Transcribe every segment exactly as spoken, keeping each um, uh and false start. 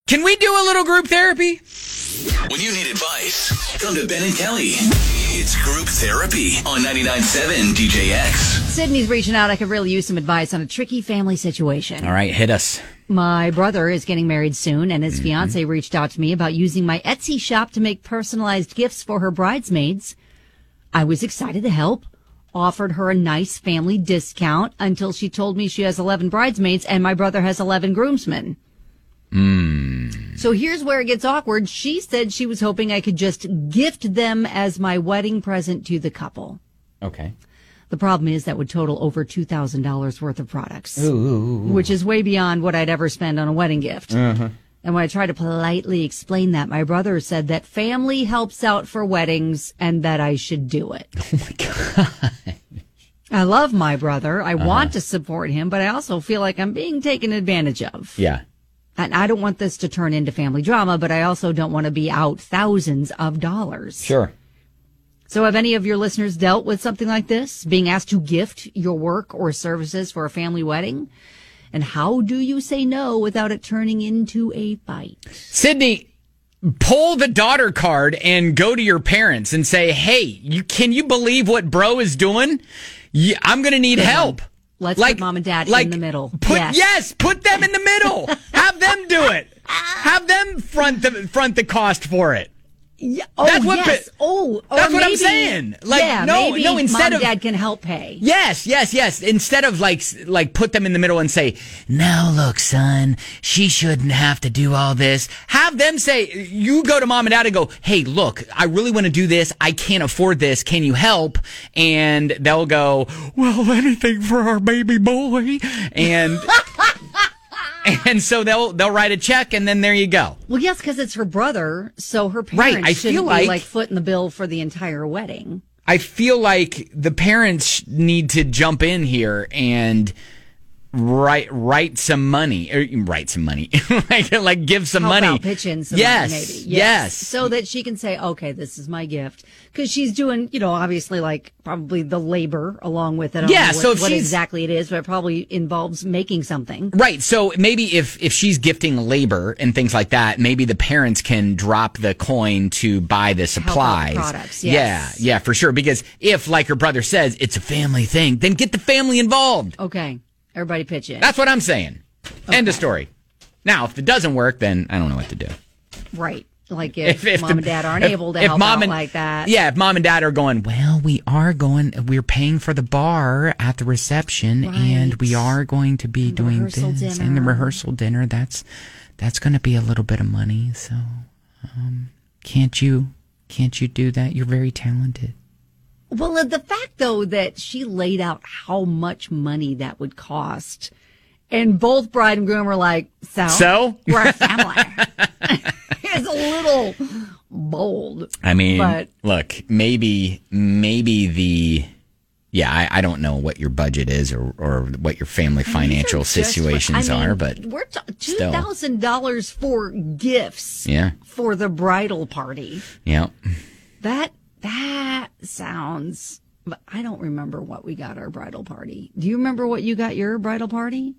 Can we do a little group therapy? When you need advice, come to Ben and Kelly. It's Group Therapy on ninety-nine point seven D J X. Sydney's reaching out. I could really use some advice on a tricky family situation. All right, hit us. My brother is getting married soon, and his mm-hmm. fiance reached out to me about using my Etsy shop to make personalized gifts for her bridesmaids. I was excited to help, offered her a nice family discount until she told me she has eleven bridesmaids and my brother has eleven groomsmen. Mm. So here's where it gets awkward. She said she was hoping I could just gift them as my wedding present to the couple. Okay. The problem is that would total over two thousand dollars worth of products, ooh, ooh, ooh. which is way beyond what I'd ever spend on a wedding gift. Uh-huh. And when I tried to politely explain that, my brother said that family helps out for weddings and that I should do it. Oh, my God. I love my brother. I uh-huh. want to support him, but I also feel like I'm being taken advantage of. Yeah. And I don't want this to turn into family drama, but I also don't want to be out thousands of dollars. Sure. So have any of your listeners dealt with something like this? Being asked to gift your work or services for a family wedding? And how do you say no without it turning into a fight? Sydney, pull the daughter card and go to your parents and say, hey, you can you believe what bro is doing? Yeah, I'm going to need Good help. one. Let's like, put mom and dad like, in the middle. Put, yes. yes, put them in the middle. Have them do it. Have them front the front the cost for it. Yeah. Oh, that's what yes. Oh, or that's what maybe, I'm saying. Like, yeah, no, maybe no. Instead mom of and dad can help pay. Yes, yes, yes. Instead of like, like put them in the middle and say, "Now look, son, she shouldn't have to do all this." Have them say, you go to mom and dad and go, "Hey, look, I really want to do this. I can't afford this. Can you help?" And they'll go, "Well, anything for our baby boy." And. And so they'll they'll write a check, and then there you go. Well, yes, because it's her brother, so her parents right. I shouldn't feel like, be like footing the bill for the entire wedding. I feel like the parents need to jump in here and write write some money, or write some money, like like give some Help money, out, pitch in some yes, money, maybe. Yes. yes, so that she can say, "Okay, this is my gift," because she's doing, you know, obviously like probably the labor along with it. I don't Yeah, know so what, if what she's- exactly it is, but it probably involves making something. Right. So maybe if, if she's gifting labor and things like that, maybe the parents can drop the coin to buy the supplies. Help out the products, yes. Yeah, yeah, for sure. Because if, like her brother says, it's a family thing, then get the family involved. Okay. Everybody pitch in. That's what I'm saying. Okay. End of story. Now, if it doesn't work, then I don't know what to do. Right. Like if, If- if mom the- and dad aren't if- able to if help mom out and- like that. Yeah, if mom and dad are going, well, we are going, we're paying for the bar at the reception, Right. and we are going to be And the doing rehearsal this dinner. and the rehearsal dinner. That's that's going to be a little bit of money. So, um, can't you can't you do that? You're very talented. Well, the fact, though, that she laid out how much money that would cost, and both bride and groom were like, so? So? We're a family. It's a little bold. I mean, but, look, maybe maybe the yeah, I, I don't know what your budget is or, or what your family financial these are just- situations I mean, are, but we're t- two thousand dollars for gifts yeah, for the bridal party. yeah. That that sounds. But I don't remember what we got our bridal party. Do you remember what you got your bridal party?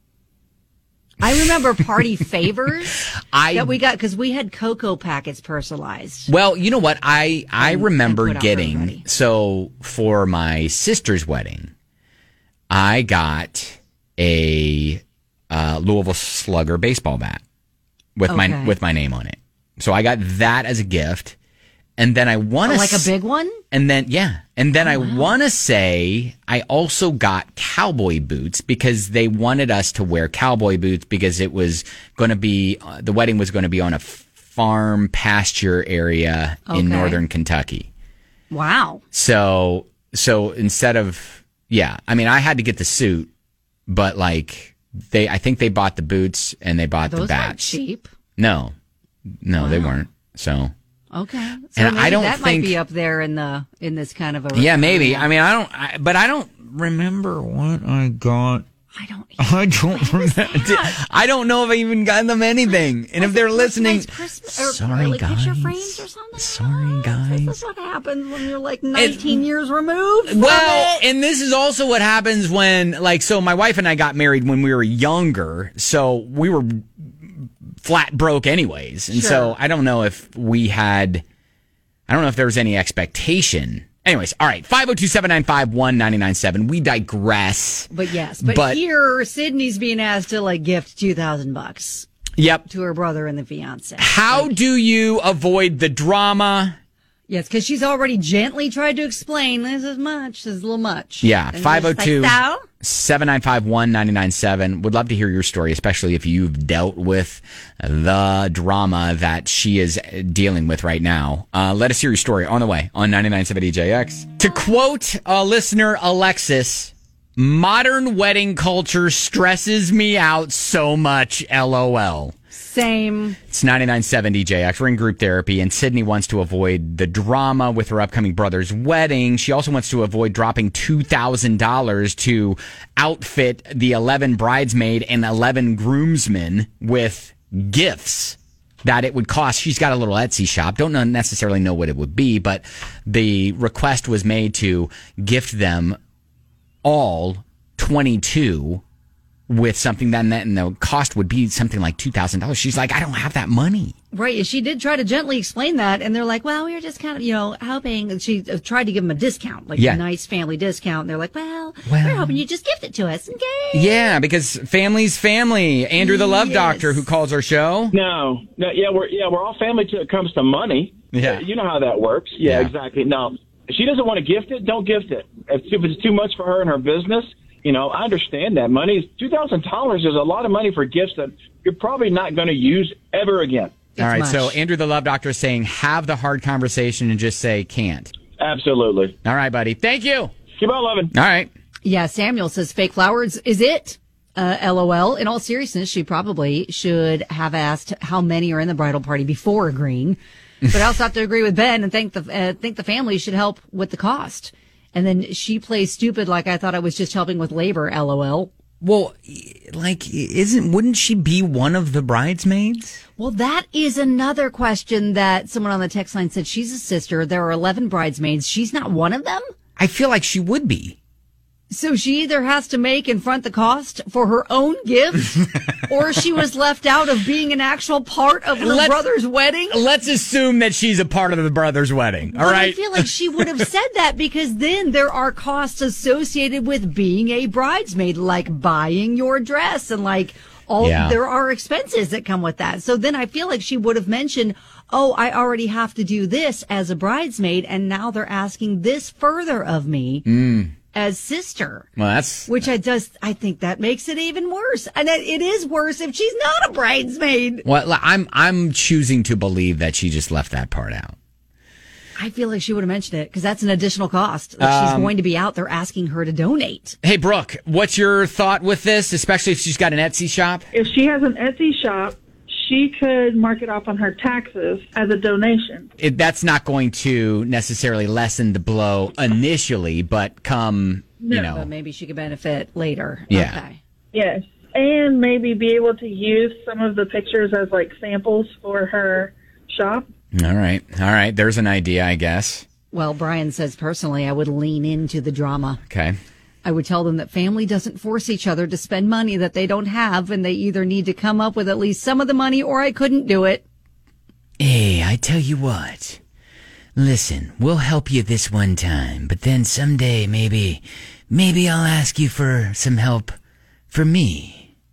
I remember party favors I that we got because we had cocoa packets personalized. Well, you know what? I I And- remember and put out for getting everybody. so for my sister's wedding, I got a uh, Louisville Slugger baseball bat with my Okay. with my name on it. So I got that as a gift, and then I want Oh, to like a big one? And then, yeah. And then I want to say I also got cowboy boots because they wanted us to wear cowboy boots because it was going to be, uh, the wedding was going to be on a farm pasture area Okay. in northern Kentucky. Wow. So, so instead of, yeah, I mean, I had to get the suit, but like they, I think they bought the boots and they bought Those the aren't bats. cheap. No, no, Wow. they weren't. So. Okay. So And maybe I don't that might think- be up there in the in this kind of a Yeah, maybe. I mean, I don't, I, but I don't remember what I got. I don't I don't remember. I don't know if I even got them anything. And if they're listening, Christmas, or sorry like picture guys. frames or something. Sorry guys. This is what happens when you're like nineteen years removed. from Well, it. and this is also what happens when, like, so my wife and I got married when we were younger. So we were flat broke anyways. And Sure. so I don't know if we had, I don't know if there was any expectation. Anyways, all right, five oh two, seven nine five, one nine nine seven. We digress. But yes, but, But- here Sydney's being asked to like gift two thousand bucks Yep. to her brother and the fiance. How do you avoid the drama? Yes, because she's already gently tried to explain this is much, this is a little much. Yeah, And you're five oh just two, like, "So?" seven nine five, one nine nine seven. Would love to hear your story, especially if you've dealt with the drama that she is dealing with right now. Uh, let us hear your story on the way on ninety-nine point seven D J X. To quote a listener, Alexis, modern wedding culture stresses me out so much, LOL. Same. It's ninety-nine point seven D J X. We're in group therapy, and Sydney wants to avoid the drama with her upcoming brother's wedding. She also wants to avoid dropping two thousand dollars to outfit the eleven bridesmaid and eleven groomsmen with gifts that it would cost. She's got a little Etsy shop. Don't know, necessarily know what it would be, but the request was made to gift them all twenty-two with something that, and the cost would be something like two thousand dollars. She's like, I don't have that money. Right. She did try to gently explain that. And they're like, well, we were just kind of, you know, hoping. And she uh, tried to give them a discount, like Yeah. a nice family discount. And they're like, well, Well- we're hoping you just gift it to us. Okay. Yeah, because family's family. Andrew, the love Yes. doctor who calls our show. No, no, yeah, we're yeah, we're all family till it comes to money. Yeah. You know how that works. Yeah, Yeah. exactly. No, if she doesn't want to gift it, don't gift it. If, if it's too much for her and her business, you know, I understand that. Money is two thousand dollars is a lot of money for gifts that you're probably not going to use ever again. It's All right, much. so Andrew, the love doctor, is saying have the hard conversation and just say can't. Absolutely. All right, buddy. Thank you. All Keep on loving. right. Yeah, Samuel says fake flowers is it? Uh, LOL. In all seriousness, she probably should have asked how many are in the bridal party before agreeing. But I also have to agree with Ben and think the uh, think the family should help with the cost. And then she plays stupid like I thought I was just helping with labor. LOL. Well, like, isn't wouldn't she be one of the bridesmaids? Well, that is another question that someone on the text line said. She's a sister. There are eleven bridesmaids. She's not one of them. I feel like she would be. So she either has to make and front the cost for her own gift, or she was left out of being an actual part of her Let's- brother's wedding. Let's assume that she's a part of the brother's wedding. All But right. I feel like she would have said that because then there are costs associated with being a bridesmaid, like buying your dress and like all Yeah. there are expenses that come with that. So then I feel like she would have mentioned, oh, I already have to do this as a bridesmaid. And now they're asking this further of me as sister. Well, that's Which I just, I think that makes it even worse. And it, it is worse if she's not a bridesmaid. well. I'm I'm choosing to believe that she just left that part out. I feel like she would have mentioned it because that's an additional cost. Like Um, she's going to be out there asking her to donate. Hey, Brooke, what's your thought with this, especially if she's got an Etsy shop? If she has an Etsy shop, she could mark it off on her taxes as a donation. It, that's not going to necessarily lessen the blow initially, but come, you know, But maybe she could benefit later. Yeah. Okay. Yes. And maybe be able to use some of the pictures as like samples for her shop. all right, all right. There's an idea, I guess. Well, Brian says personally, I would lean into the drama. Okay. I would tell them that family doesn't force each other to spend money that they don't have, and they either need to come up with at least some of the money or I couldn't do it. Hey, I tell you what. Listen, we'll help you this one time, but then someday maybe, maybe I'll ask you for some help for me.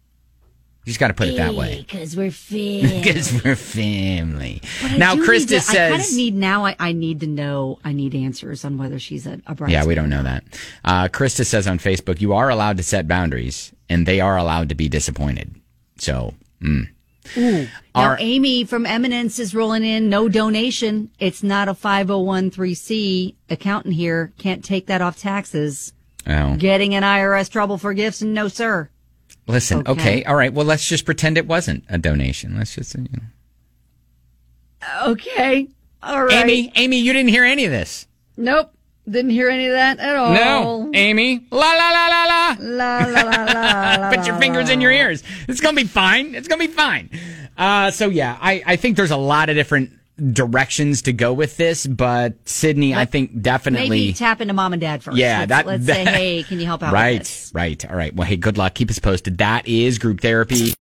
You just got to put it that way. Because we're family. Because we're family. But I Now, do Krista need to- says. I kind of need now. I, I need to know. I need answers on whether she's a, a bridesmaid. Yeah, we don't know that. Uh, Krista says on Facebook, you are allowed to set boundaries, and they are allowed to be disappointed. So, mm. Ooh. Now, Our- Amy from Eminence is rolling in. No donation. It's not a five oh one c accountant here. Can't take that off taxes. Oh. Getting in I R S trouble for gifts? And no, sir. Listen, okay. Okay. all right. Well, let's just pretend it wasn't a donation. Let's just, you know. Okay. All right. Amy, Amy, you didn't hear any of this. Nope. Didn't hear any of that at all. No, Amy. La la la la la. La la la la la. Put your fingers in your ears. It's gonna be fine. It's gonna be fine. Uh, so yeah, I, I think there's a lot of different directions to go with this, but Sydney, I think definitely. Maybe tap into mom and dad first. Yeah, let's, that. Let's that, say, hey, can you help out Right, with this? right. All right. Well, hey, good luck. Keep us posted. That is group therapy.